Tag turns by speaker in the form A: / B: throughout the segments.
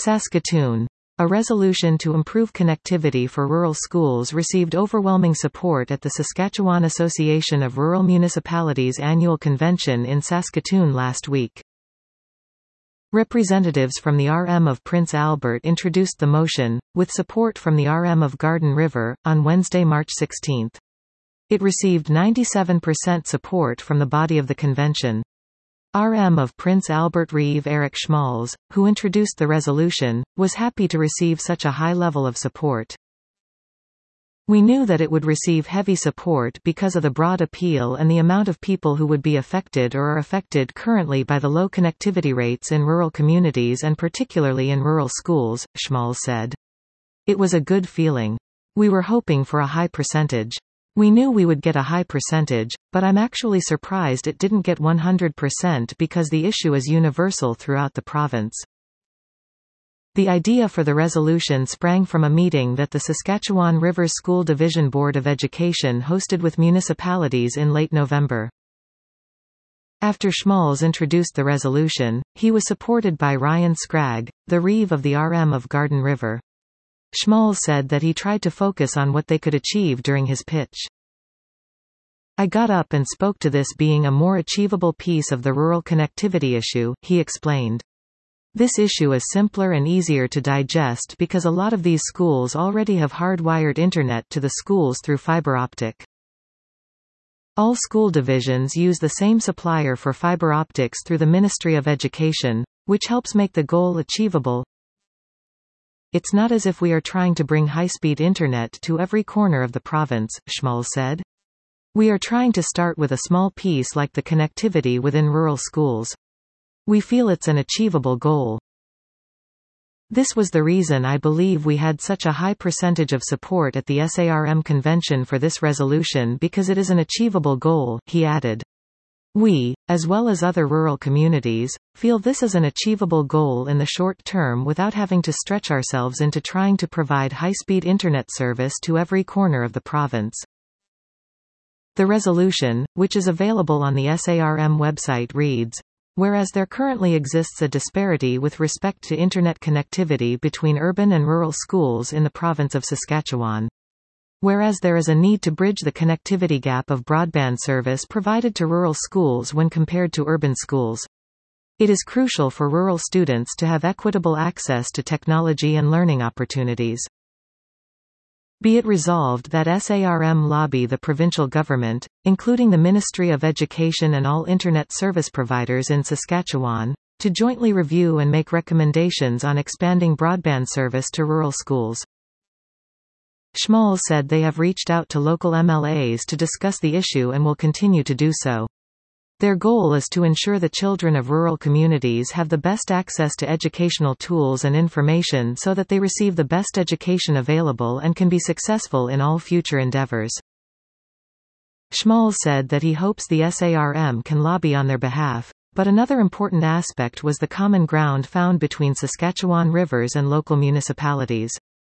A: Saskatoon. A resolution to improve connectivity for rural schools received overwhelming support at the Saskatchewan Association of Rural Municipalities annual convention in Saskatoon last week. Representatives from the RM of Prince Albert introduced the motion, with support from the RM of Garden River, on Wednesday, March 16. It received 97% support from the body of the convention. RM of Prince Albert Reeve Eric Schmalz, who introduced the resolution, was happy to receive such a high level of support. We knew that it would receive heavy support because of the broad appeal and the amount of people who would be affected or are affected currently by the low connectivity rates in rural communities and particularly in rural schools, Schmalz said. It was a good feeling. We were hoping for a high percentage. We knew we would get a high percentage, but I'm actually surprised it didn't get 100% because the issue is universal throughout the province. The idea for the resolution sprang from a meeting that the Saskatchewan Rivers School Division Board of Education hosted with municipalities in late November. After Schmalz introduced the resolution, he was supported by Ryan Scragg, the Reeve of the RM of Garden River. Schmalz said that he tried to focus on what they could achieve during his pitch. I got up and spoke to this being a more achievable piece of the rural connectivity issue, he explained. This issue is simpler and easier to digest because a lot of these schools already have hardwired internet to the schools through fiber optic. All school divisions use the same supplier for fiber optics through the Ministry of Education, which helps make the goal achievable. It's not as if we are trying to bring high-speed internet to every corner of the province, Schmalz said. We are trying to start with a small piece like the connectivity within rural schools. We feel it's an achievable goal. This was the reason I believe we had such a high percentage of support at the SARM convention for this resolution because it is an achievable goal, he added. We, as well as other rural communities, feel this is an achievable goal in the short term without having to stretch ourselves into trying to provide high-speed internet service to every corner of the province. The resolution, which is available on the SARM website reads, whereas there currently exists a disparity with respect to internet connectivity between urban and rural schools in the province of Saskatchewan. Whereas there is a need to bridge the connectivity gap of broadband service provided to rural schools when compared to urban schools. It is crucial for rural students to have equitable access to technology and learning opportunities. Be it resolved that SARM lobby the provincial government, including the Ministry of Education and all internet service providers in Saskatchewan, to jointly review and make recommendations on expanding broadband service to rural schools. Schmalz said they have reached out to local MLAs to discuss the issue and will continue to do so. Their goal is to ensure the children of rural communities have the best access to educational tools and information so that they receive the best education available and can be successful in all future endeavors. Schmalz said that he hopes the SARM can lobby on their behalf, but another important aspect was the common ground found between Saskatchewan Rivers and local municipalities.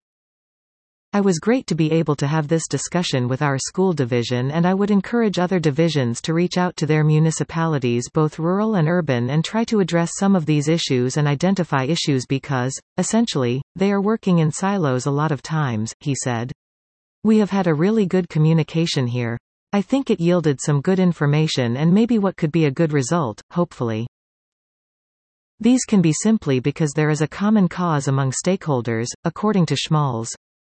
A: I was great to be able to have this discussion with our school division, and I would encourage other divisions to reach out to their municipalities, both rural and urban, and try to address some of these issues and identify issues because, essentially, they are working in silos a lot of times, he said. We have had a really good communication here. I think it yielded some good information and maybe what could be a good result, hopefully. These can be simply because there is a common cause among stakeholders, according to Schmalz.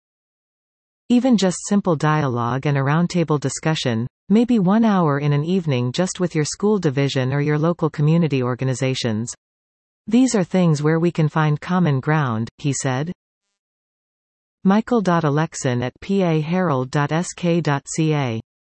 A: Even just simple dialogue and a roundtable discussion, maybe 1 hour in an evening just with your school division or your local community organizations. These are things where we can find common ground, he said. Michael.Alexan at paherald.sk.ca